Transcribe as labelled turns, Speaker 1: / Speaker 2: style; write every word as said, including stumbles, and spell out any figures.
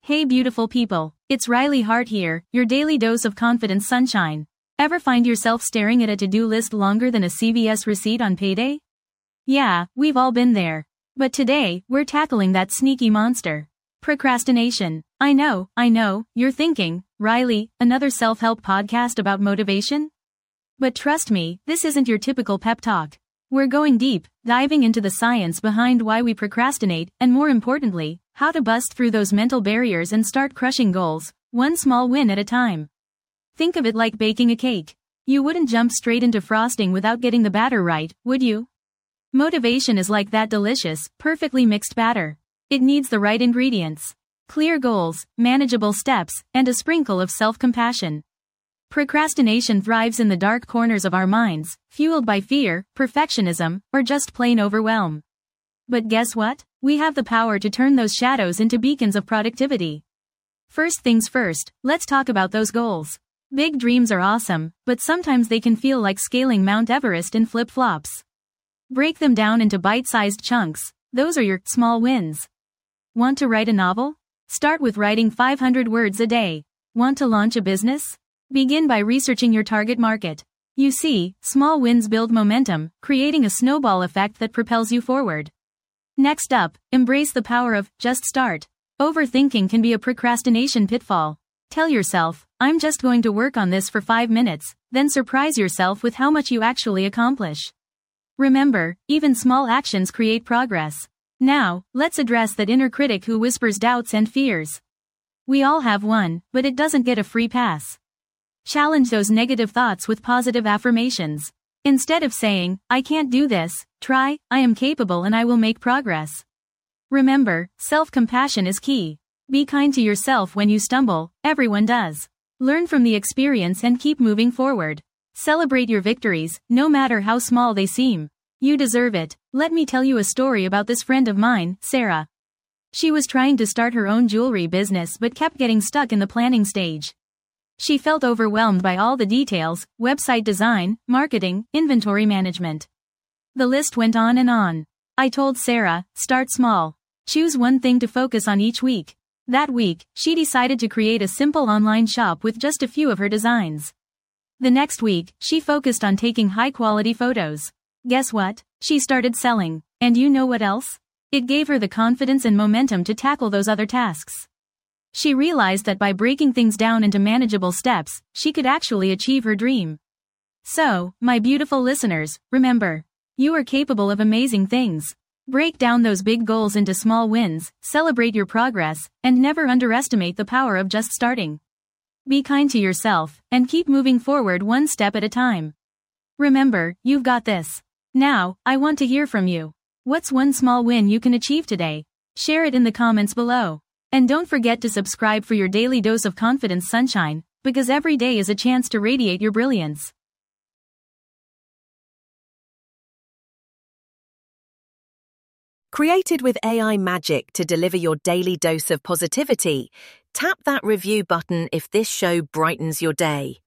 Speaker 1: Hey beautiful people, it's Riley Hart here, your daily dose of confidence sunshine. Ever find yourself staring at a to-do list longer than a C V S receipt on payday? Yeah, we've all been there. But today, we're tackling that sneaky monster. Procrastination. I know, I know, you're thinking, Riley, another self-help podcast about motivation? But trust me, this isn't your typical pep talk. We're going deep, diving into the science behind why we procrastinate, and more importantly, how to bust through those mental barriers and start crushing goals, one small win at a time. Think of it like baking a cake. You wouldn't jump straight into frosting without getting the batter right, would you? Motivation is like that delicious, perfectly mixed batter. It needs the right ingredients, clear goals, manageable steps, and a sprinkle of self-compassion. Procrastination thrives in the dark corners of our minds, fueled by fear, perfectionism, or just plain overwhelm. But guess what? We have the power to turn those shadows into beacons of productivity. First things first, let's talk about those goals. Big dreams are awesome, but sometimes they can feel like scaling Mount Everest in flip-flops. Break them down into bite-sized chunks. Those are your small wins. Want to write a novel? Start with writing five hundred words a day. Want to launch a business? Begin by researching your target market. You see, small wins build momentum, creating a snowball effect that propels you forward. Next up, embrace the power of just start. Overthinking can be a procrastination pitfall. Tell yourself, I'm just going to work on this for five minutes, then surprise yourself with how much you actually accomplish. Remember, even small actions create progress. Now, let's address that inner critic who whispers doubts and fears. We all have one, but it doesn't get a free pass. Challenge those negative thoughts with positive affirmations. Instead of saying, I can't do this, try, I am capable and I will make progress. Remember, self-compassion is key. Be kind to yourself when you stumble, everyone does. Learn from the experience and keep moving forward. Celebrate your victories, no matter how small they seem. You deserve it. Let me tell you a story about this friend of mine, Sarah. She was trying to start her own jewelry business but kept getting stuck in the planning stage. She felt overwhelmed by all the details, website design, marketing, inventory management. The list went on and on. I told Sarah, start small. Choose one thing to focus on each week. That week, she decided to create a simple online shop with just a few of her designs. The next week, she focused on taking high-quality photos. Guess what? She started selling. And you know what else? It gave her the confidence and momentum to tackle those other tasks. She realized that by breaking things down into manageable steps, she could actually achieve her dream. So, my beautiful listeners, remember, you are capable of amazing things. Break down those big goals into small wins, celebrate your progress, and never underestimate the power of just starting. Be kind to yourself, and keep moving forward one step at a time. Remember, you've got this. Now, I want to hear from you. What's one small win you can achieve today? Share it in the comments below. And don't forget to subscribe for your daily dose of confidence sunshine, because every day is a chance to radiate your brilliance.
Speaker 2: Created with A I magic to deliver your daily dose of positivity, tap that review button if this show brightens your day.